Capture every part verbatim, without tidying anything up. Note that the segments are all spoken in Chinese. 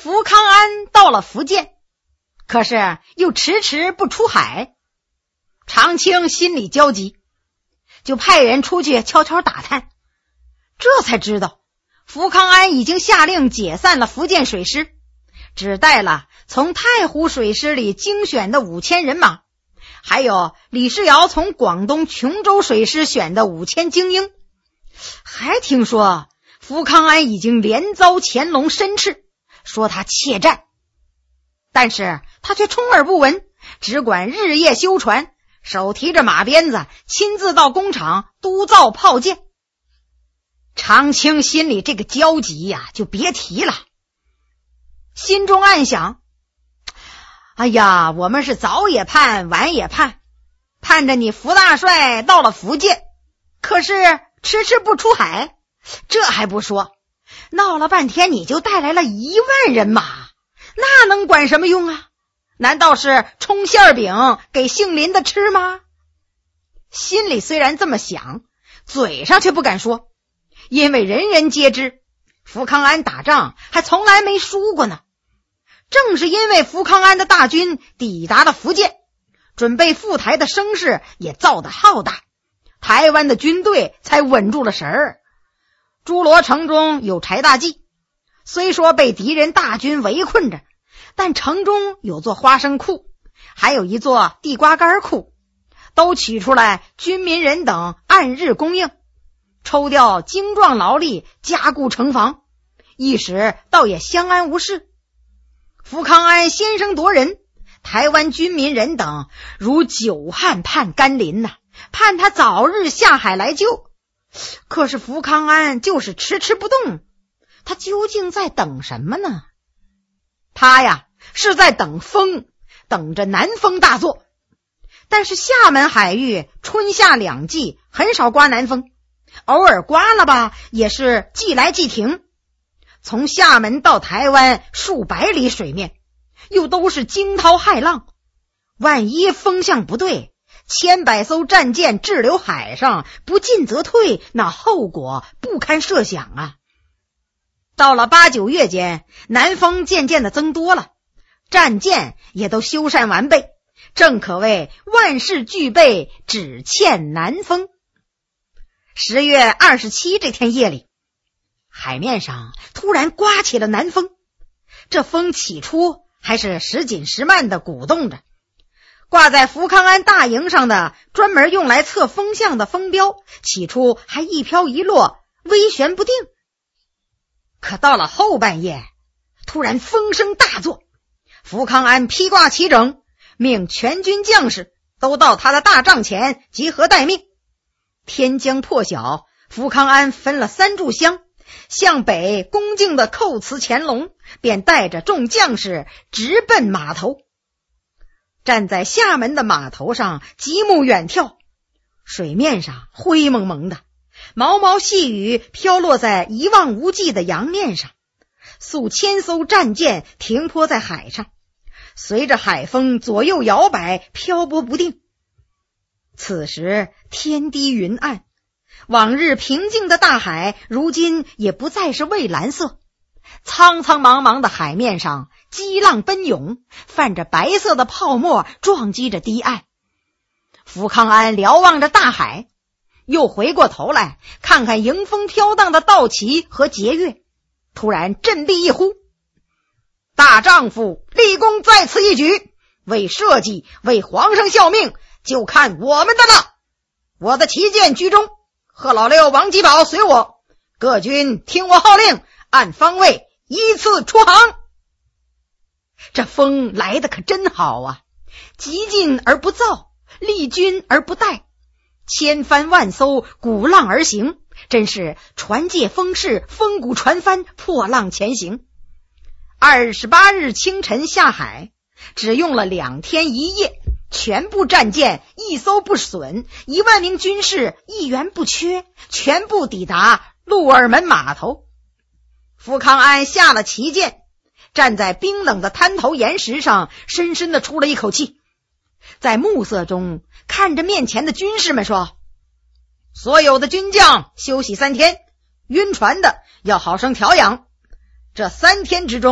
福康安到了福建，可是又迟迟不出海。常青心里焦急，就派人出去悄悄打探，这才知道福康安已经下令解散了福建水师，只带了从太湖水师里精选的五千人马，还有李世尧从广东琼州水师选的五千精英。还听说福康安已经连遭乾隆申斥，说他怯战，但是他却充耳不闻，只管日夜修船，手提着马鞭子，亲自到工厂督造炮舰。常青心里这个焦急呀，就别提了，心中暗想，哎呀，我们是早也盼晚也盼，盼着你福大帅到了福建，可是迟迟不出海。这还不说，闹了半天你就带来了一万人马，那能管什么用啊？难道是充馅饼给姓林的吃吗？心里虽然这么想，嘴上却不敢说，因为人人皆知福康安打仗还从来没输过呢。正是因为福康安的大军抵达了福建，准备赴台的声势也造得浩大，台湾的军队才稳住了神儿。诸罗城中有柴大记，虽说被敌人大军围困着，但城中有座花生库，还有一座地瓜干库，都取出来军民人等按日供应，抽调精壮劳力加固城防，一时倒也相安无事。福康安先声夺人，台湾军民人等如久旱盼甘霖呐、啊，盼他早日下海来救。可是福康安就是迟迟不动，他究竟在等什么呢？他呀是在等风，等着南风大作。但是厦门海域春夏两季很少刮南风，偶尔刮了吧也是季来季停。从厦门到台湾数百里水面，又都是惊涛骇浪，万一风向不对，千百艘战舰滞留海上，不进则退，那后果不堪设想啊！到了八九月间，南风渐渐的增多了，战舰也都修缮完备，正可谓万事俱备，只欠南风。十月二十七这天夜里，海面上突然刮起了南风，这风起初还是时紧时慢的鼓动着，挂在福康安大营上的专门用来测风向的风标，起初还一飘一落，微旋不定。可到了后半夜，突然风声大作，福康安披挂齐整，命全军将士都到他的大帐前集合待命。天将破晓，福康安分了三炷香，向北恭敬地叩辞乾隆，便带着众将士直奔码头。站在厦门的码头上，极目远眺，水面上灰蒙蒙的，毛毛细雨飘落在一望无际的洋面上，数千艘战舰停泊在海上，随着海风左右摇摆，漂泊不定。此时天低云暗，往日平静的大海如今也不再是蔚蓝色，苍苍茫茫的海面上激浪奔涌，泛着白色的泡沫，撞击着堤岸。福康安瞭望着大海，又回过头来看看迎风飘荡的道旗和节月，突然振臂一呼，大丈夫立功在此一举，为社稷为皇上效命，就看我们的了。我的旗舰居中，贺老六王吉宝随我，各军听我号令，按方位依次出航。这风来得可真好啊，急进而不躁，力均而不怠，千帆万艘，鼓浪而行，真是船借风势，风鼓船帆，破浪前行。二十八日清晨下海，只用了两天一夜，全部战舰一艘不损，一万名军士一员不缺，全部抵达鹿耳门码头。福康安下了旗舰，站在冰冷的滩头岩石上，深深地出了一口气，在暮色中看着面前的军士们说，所有的军将休息三天，晕船的要好生调养，这三天之中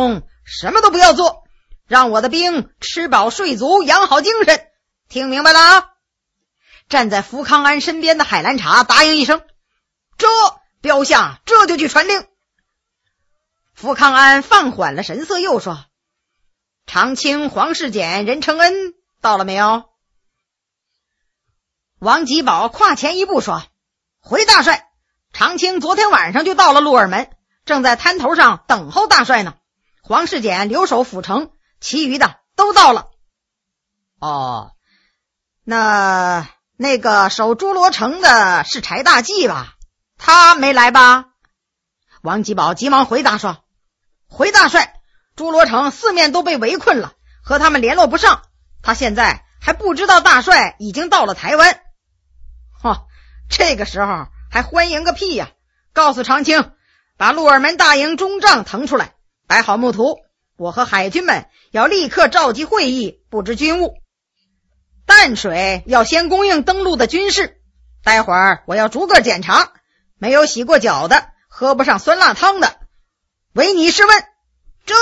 什么都不要做，让我的兵吃饱睡足，养好精神，听明白了啊？站在福康安身边的海兰察答应一声，这标下这就去传令。福康安放缓了神色，又说，长清、黄世简、任承恩到了没有？王吉宝跨前一步说，回大帅，长清昨天晚上就到了鹿耳门，正在滩头上等候大帅呢。黄世简留守府城，其余的都到了。哦，那那个守朱罗城的是柴大济吧？他没来吧？王吉宝急忙回答说，回大帅，朱罗城四面都被围困了，和他们联络不上，他现在还不知道大帅已经到了台湾。哦，这个时候还欢迎个屁呀！告诉长清，把鹿耳门大营中帐腾出来，摆好木图，我和海军们要立刻召集会议，布置军务。淡水要先供应登陆的军士，待会儿我要逐个检查，没有洗过脚的，喝不上酸辣汤的，唯你是问。这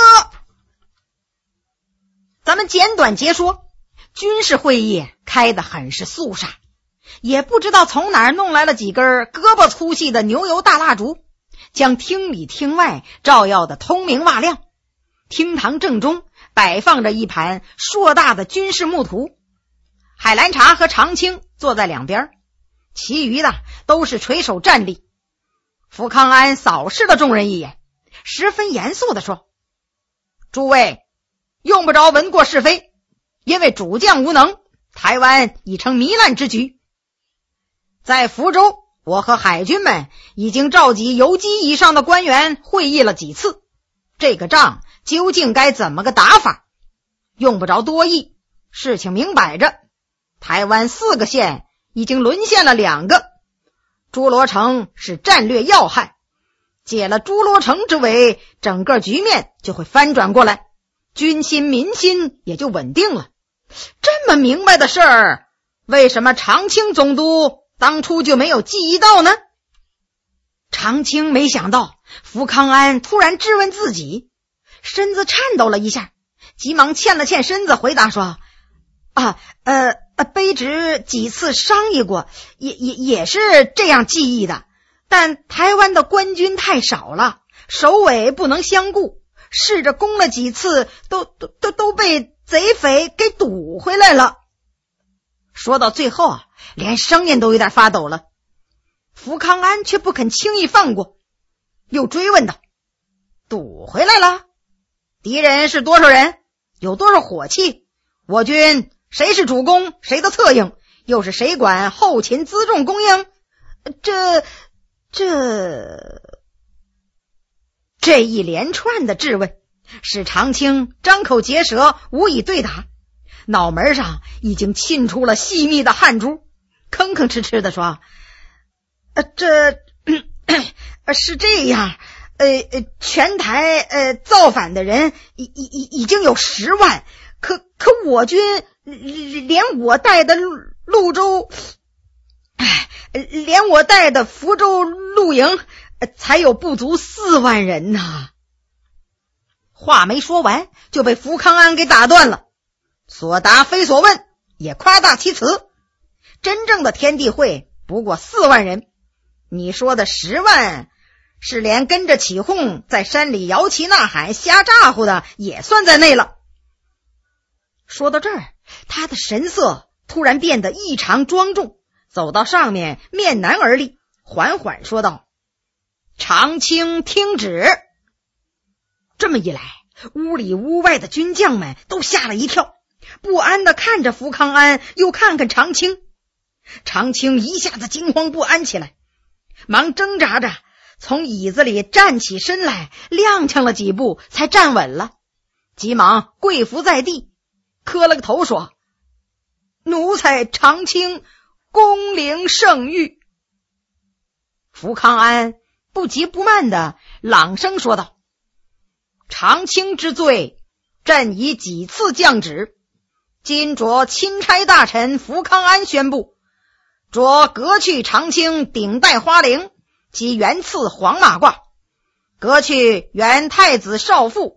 咱们简短截说，军事会议开得很是肃杀，也不知道从哪儿弄来了几根胳膊粗细的牛油大蜡烛，将厅里厅外照耀得通明瓦亮。厅堂正中摆放着一盘硕大的军事木图，海兰察和长青坐在两边，其余的都是垂手站立。福康安扫视了众人一眼，十分严肃地说，诸位用不着闻过是非，因为主将无能，台湾已成糜烂之局。在福州，我和海军们已经召集游击以上的官员会议了几次，这个仗究竟该怎么个打法？用不着多议，事情明摆着，台湾四个县已经沦陷了两个，朱罗城是战略要害，解了朱罗城之围，整个局面就会翻转过来，军心民心也就稳定了。这么明白的事儿，为什么长清总督当初就没有记忆到呢？长清没想到福康安突然质问自己，身子颤抖了一下，急忙欠了欠身子回答说，啊呃卑职几次商议过，也也也是这样记忆的，但台湾的官军太少了，首尾不能相顾，试着攻了几次，都都都都被贼匪给堵回来了。说到最后啊，连声音都有点发抖了。福康安却不肯轻易放过，又追问道，堵回来了？敌人是多少人？有多少火器？我军谁是主攻，谁的策应？又是谁管后勤辎重供应？这这这一连串的质问使长清张口结舌，无以对答，脑门上已经沁出了细密的汗珠，吭吭哧哧地说，呃这呃是这样，呃呃全台呃造反的人已已已已经有十万，可可我军连我带的潞州，哎，连我带的福州陆营才有不足四万人呐。话没说完，就被福康安给打断了。所答非所问，也夸大其词。真正的天地会不过四万人，你说的十万，是连跟着起哄在山里摇旗呐喊瞎咋呼的也算在内了。说到这儿，他的神色突然变得异常庄重，走到上面，面南而立，缓缓说道，长清听旨。这么一来，屋里屋外的军将们都吓了一跳，不安地看着福康安，又看看长清。长清一下子惊慌不安起来，忙挣扎着从椅子里站起身来，踉跄了几步才站稳了，急忙跪伏在地，磕了个头说，奴才长清恭领圣谕。福康安不急不慢地朗声说道，长清之罪，朕已几次降旨，今着钦差大臣福康安宣布，着革去长清顶戴花翎及原赐黄马褂，革去原太子少傅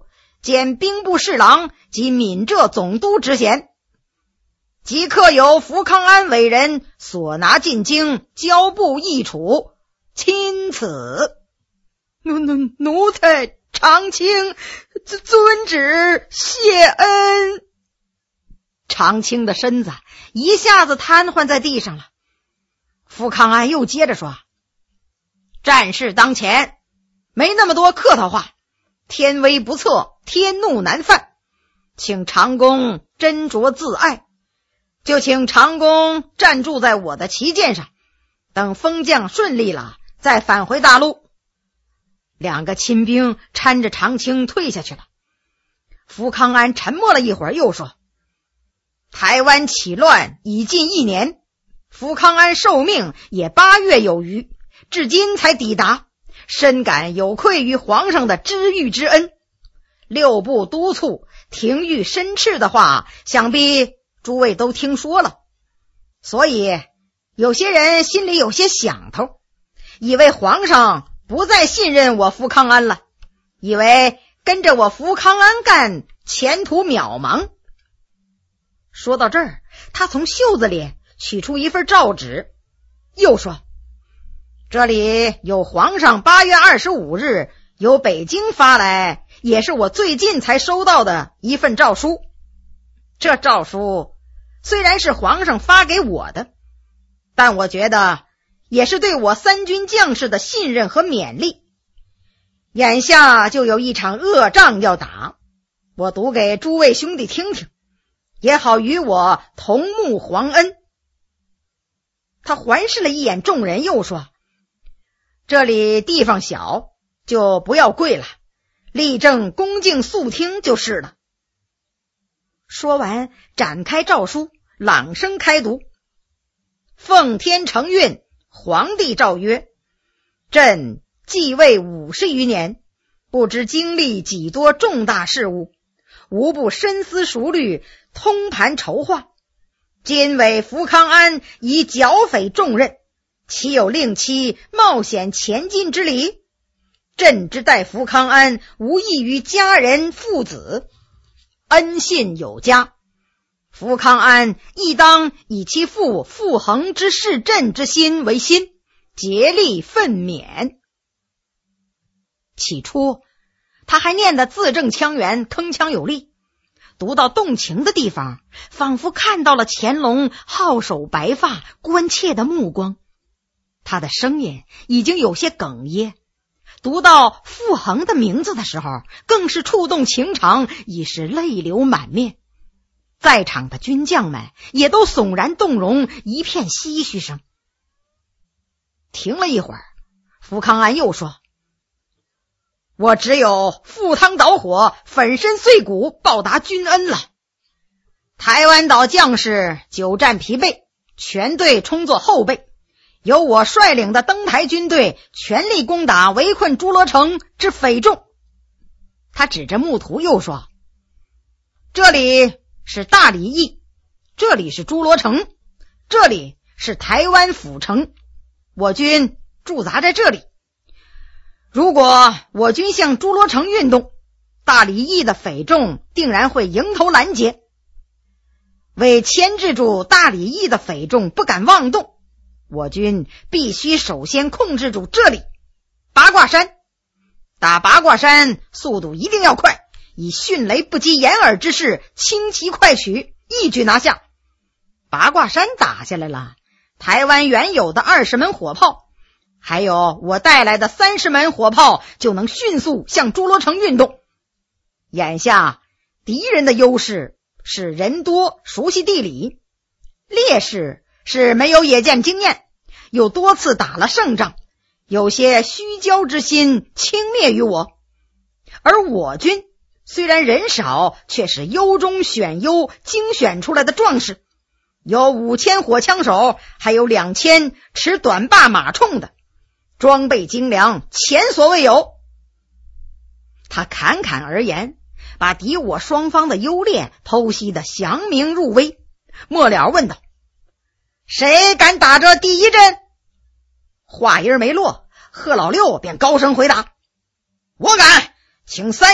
兼兵部侍郎及闽浙总督之衔，即刻由福康安伟人所拿进京，交部议处，钦此。奴奴奴才长卿遵旨谢恩。长卿的身子一下子瘫痪在地上了。福康安又接着说，战事当前，没那么多客套话，天威不测，天怒难犯，请长公斟酌自爱，就请长公站住在我的旗舰上，等风降顺利了再返回大陆。两个亲兵搀着长卿退下去了。福康安沉默了一会儿，又说，台湾起乱已近一年，福康安受命也八月有余，至今才抵达，深感有愧于皇上的知遇之恩。六部督促廷谕申斥的话，想必诸位都听说了，所以有些人心里有些想头，以为皇上不再信任我福康安了，以为跟着我福康安干前途渺茫。说到这儿，他从袖子里取出一份诏旨，又说，这里有皇上八月二十五日由北京发来，也是我最近才收到的一份诏书。这诏书虽然是皇上发给我的，但我觉得也是对我三军将士的信任和勉励。眼下就有一场恶仗要打，我读给诸位兄弟听听，也好与我同沐皇恩。他环视了一眼众人，又说，这里地方小，就不要跪了，立正恭敬肃听就是了。说完展开诏书，朗声开读。奉天承运，皇帝诏曰，朕继位五十余年，不知经历几多重大事务，无不深思熟虑，通盘筹划。今委福康安以剿匪重任，岂有令其冒险前进之理？朕之待福康安，无异于家人父子，恩信有加。福康安亦当以其父傅恒之视朕之心为心，竭力奋勉。起初他还念得字正腔圆，铿锵有力，读到动情的地方，仿佛看到了乾隆皓首白发关切的目光。他的声音已经有些哽咽，读到傅恒的名字的时候，更是触动情长，已是泪流满面。在场的军将们也都悚然动容，一片唏嘘声。停了一会儿，福康安又说，我只有赴汤蹈火，粉身碎骨，报答君恩了。台湾岛将士久战疲惫，全队充作后备，由我率领的登台军队全力攻打围困诸罗城之匪众。他指着木图又说，这里是大理驿，这里是诸罗城，这里是台湾府城，我军驻扎在这里。如果我军向诸罗城运动，大理驿的匪众定然会迎头拦截。为牵制住大理驿的匪众不敢妄动，我军必须首先控制住这里八卦山。打八卦山速度一定要快，以迅雷不及掩耳之势轻骑快取，一举拿下。八卦山打下来了，台湾原有的二十门火炮，还有我带来的三十门火炮，就能迅速向诸罗城运动。眼下敌人的优势是人多熟悉地理，劣势是没有野战经验，又多次打了胜仗，有些虚骄之心轻蔑于我。而我军虽然人少，却是优中选优精选出来的壮士，有五千火枪手，还有两千持短把马铳的，装备精良，前所未有。他侃侃而言，把敌我双方的优劣剖析得详明入微，末了问道，谁敢打这第一阵？话音没落，贺老六便高声回答，我敢，请三爷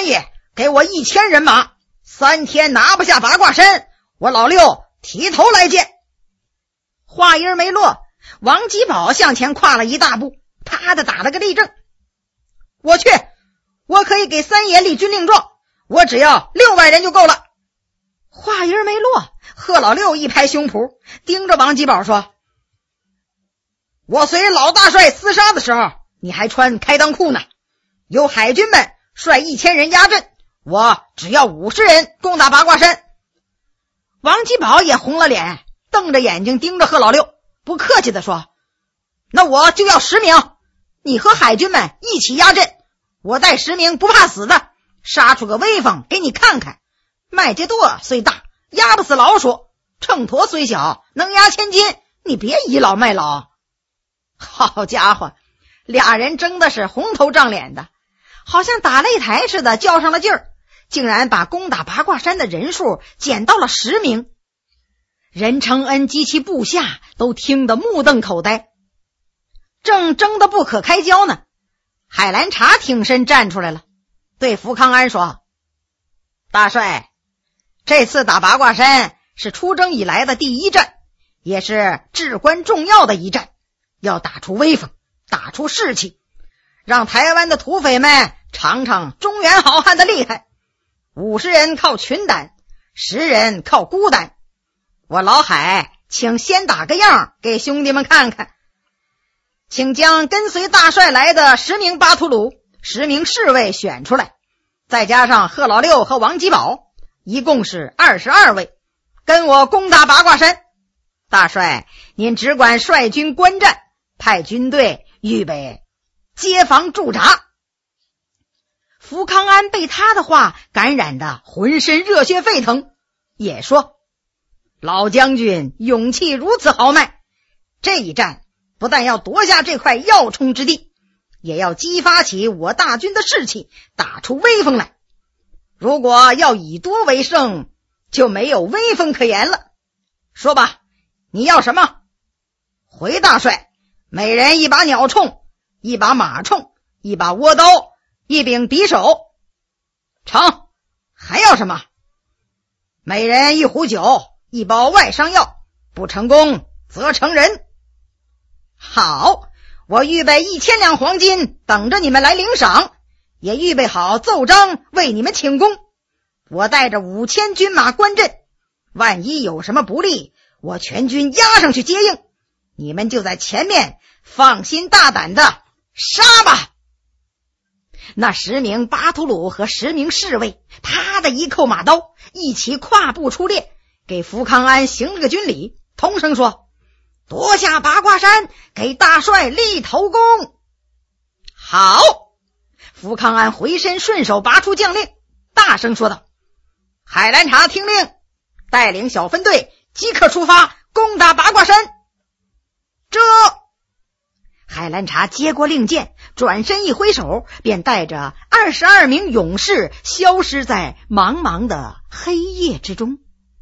给我一千人马，三天拿不下八卦山，我老六提头来见。 话音没落，王吉宝向前跨了一大步，啪的打了个立正。 我去，我可以给三爷立军令状，我只要六万人就够了。 话音没落，贺老六一拍胸脯，盯着王吉宝说： 我随老大帅厮杀的时候，你还穿开裆裤呢。有海军们率一千人压阵，我只要五十人攻打八卦山。 王吉宝也红了脸，瞪着眼睛盯着贺老六，不客气地说： 那我就要十名，你和海军们一起压阵，我带十名不怕死的，杀出个威风给你看看。麦秸垛虽大，压不死老鼠，秤砣虽小，能压千斤，你别倚老卖老。 好家伙，俩人争的是红头胀脸的，好像打擂台似的，较上了劲儿，竟然把攻打八卦山的人数减到了十名。任承恩及其部下都听得目瞪口呆，正争得不可开交呢，海兰察挺身站出来了，对福康安说： 大帅，这次打八卦山是出征以来的第一战，也是至关重要的一战，要打出威风，打出士气，让台湾的土匪们尝尝中原好汉的厉害。五十人靠群胆，十人靠孤胆。我老海请先打个样给兄弟们看看，请将跟随大帅来的十名巴图鲁、十名侍卫选出来，再加上贺老六和王吉宝，一共是二十二位，跟我攻打八卦山。大帅您只管率军观战，派军队预备接防驻扎。 福康安被他的话感染得浑身热血沸腾，也说： 老将军勇气如此豪迈，这一战不但要夺下这块要冲之地，也要激发起我大军的士气，打出威风来。如果要以多为胜，就没有威风可言了。说吧，你要什么？回大帅，每人一把鸟铳，一把马铳，一把倭刀，一柄匕首。成。还要什么？每人一壶酒，一包外伤药，不成功则成人。好，我预备一千两黄金等着你们来领赏，也预备好奏章为你们请功。我带着五千军马观阵，万一有什么不利，我全军压上去接应，你们就在前面放心大胆的杀吧。 那十名巴图鲁和十名侍卫啪的一扣马刀，一起跨步出列，给福康安行了个军礼，同声说：夺下八卦山，给大帅立头功。 好。 福康安回身顺手拔出将令，大声说道： 海兰察听令，带领小分队即刻出发攻打八卦山。这海兰察接过令箭，转身一挥手，便带着二十二名勇士消失在茫茫的黑夜之中。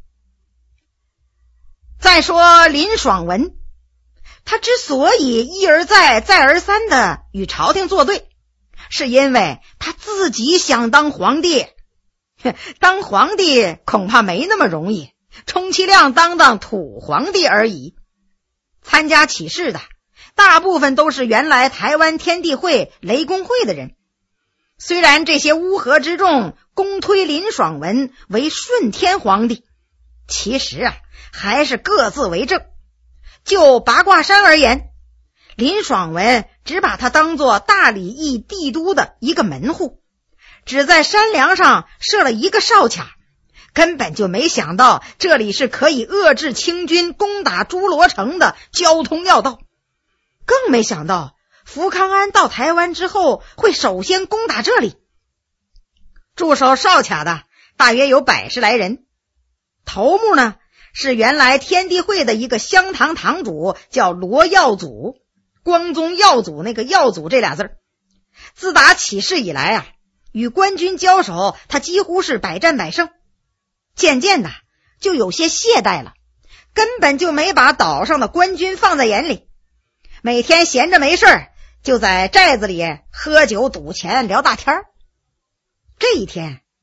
再说林爽文，他之所以一而再再而三的与朝廷作对，是因为他自己想当皇帝。当皇帝恐怕没那么容易，充其量当当土皇帝而已。参加起事的大部分都是原来台湾天地会、雷公会的人，虽然这些乌合之众公推林爽文为顺天皇帝，其实啊还是各自为政。就八卦山而言，林爽文只把他当作大理驿帝都的一个门户，只在山梁上设了一个哨卡，根本就没想到这里是可以遏制清军攻打诸罗城的交通要道，更没想到福康安到台湾之后会首先攻打这里。驻守哨卡的大约有百十来人，头目呢是原来天地会的一个香堂堂主，叫罗耀祖，光宗耀祖，那个耀祖这俩字儿。自打起事以来啊，与官军交手，他几乎是百战百胜，渐渐的就有些懈怠了，根本就没把岛上的官军放在眼里，每天闲着没事儿就在寨子里喝酒赌钱聊大天儿。这一天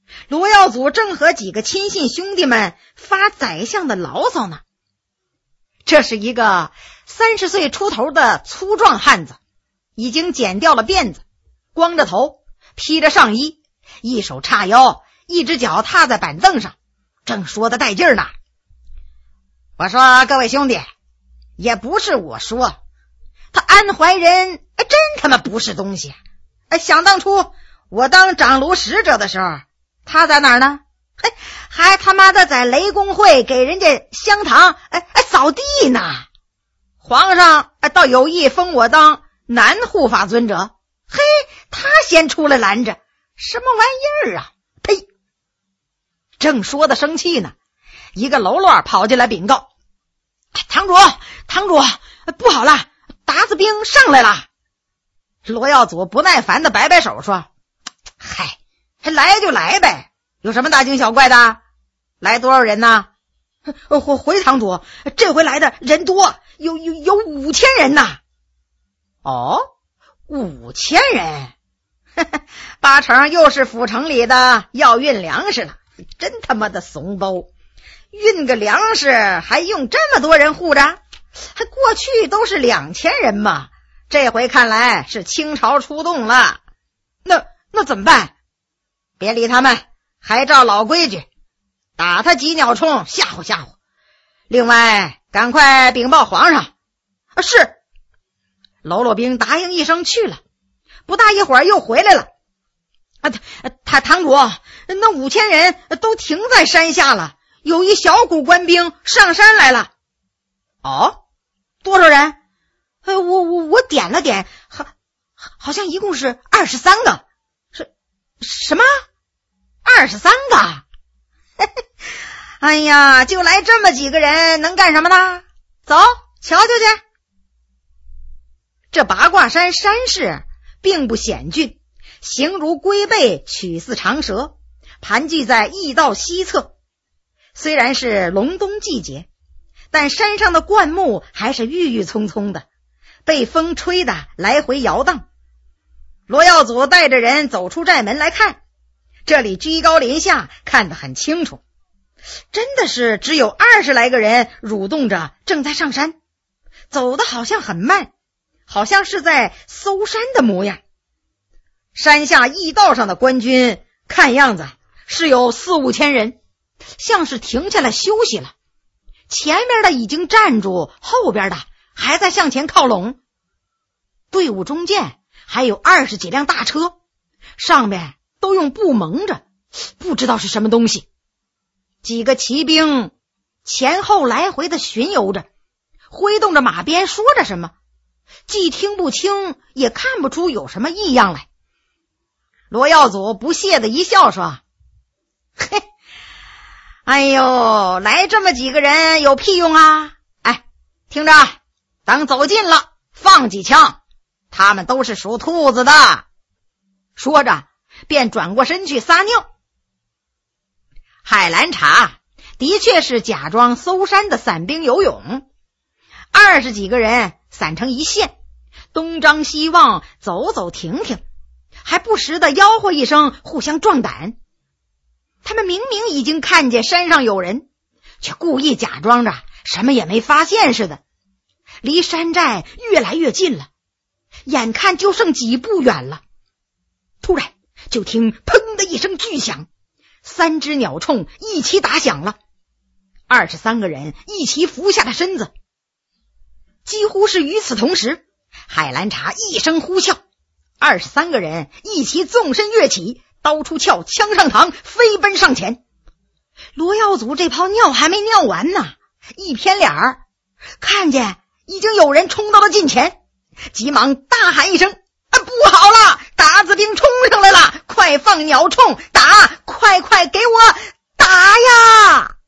罗耀祖正和几个亲信兄弟们发宰相的牢骚呢。这是一个三十岁出头的粗壮汉子，已经剪掉了辫子，光着头，披着上衣，一手叉腰，一只脚踏在板凳上，正说得带劲儿呢。我说各位兄弟，也不是我说，他安怀人哎，真他妈不是东西。哎，想当初我当掌炉使者的时候，他在哪儿呢？嘿，还他妈的在雷公会给人家香堂哎哎扫地呢。皇上哎倒有意封我当男护法尊者，嘿，他先出来拦着，什么玩意儿啊？呸！正说的生气呢，一个喽啰跑进来禀告：堂主，堂主，不好了，达子兵上来了。罗耀祖不耐烦的摆摆手说：嗨，来就来呗，有什么大惊小怪的？来多少人呢？回回堂主，这回来的人多，有有有五千人呐。哦，五千人，八成又是府城里的要运粮食了，真他妈的怂包！运个粮食还用这么多人护着？还过去都是两千人嘛，这回看来是清朝出动了。那那怎么办？别理他们，还照老规矩，打他几鸟冲，吓唬吓唬。另外，赶快禀报皇上。啊，是。喽啰兵答应一声去了，不大一会儿又回来了。啊，他堂主，那五千人都停在山下了，有一小股官兵上山来了。哦，多少人？呃，我我我点了点，好，好像一共是二十三个。是什么？二十三个？哎呀，就来这么几个人，能干什么呢？走，瞧瞧去。这八卦山山势并不险峻，形如龟背，曲似长蛇，盘踞在驿道西侧。虽然是隆冬季节，但山上的灌木还是郁郁葱葱的，被风吹得来回摇荡。罗耀祖带着人走出寨门来看，这里居高临下，看得很清楚，真的是只有二十来个人蠕动着正在上山，走得好像很慢，好像是在搜山的模样。山下驿道上的官军看样子是有四五千人，像是停下来休息了，前面的已经站住，后边的还在向前靠拢。队伍中间还有二十几辆大车，上面都用布蒙着，不知道是什么东西。几个骑兵前后来回的巡游着，挥动着马鞭说着什么，既听不清也看不出有什么异样来。罗耀祖不屑的一笑说：嘿，哎呦，来这么几个人有屁用啊！哎，听着，等走近了放几枪，他们都是属兔子的。说着便转过身去撒尿。海兰察的确是假装搜山的散兵游勇，二十几个人散成一线，东张西望，走走停停，还不时的吆喝一声，互相壮胆。他们明明已经看见山上有人，却故意假装着什么也没发现似的，离山寨越来越近了，眼看就剩几步远了。突然就听砰的一声巨响，三只鸟铳一起打响了，二十三个人一齐伏下了身子。几乎是与此同时，海兰察一声呼啸，二十三个人一齐纵身跃起，刀出鞘，枪上膛，飞奔上前。罗耀祖这泡尿还没尿完呢，一偏脸儿看见已经有人冲到了近前，急忙大喊一声：啊，不好了，达子兵冲上来了，快放鸟铳，打，快快给我打呀！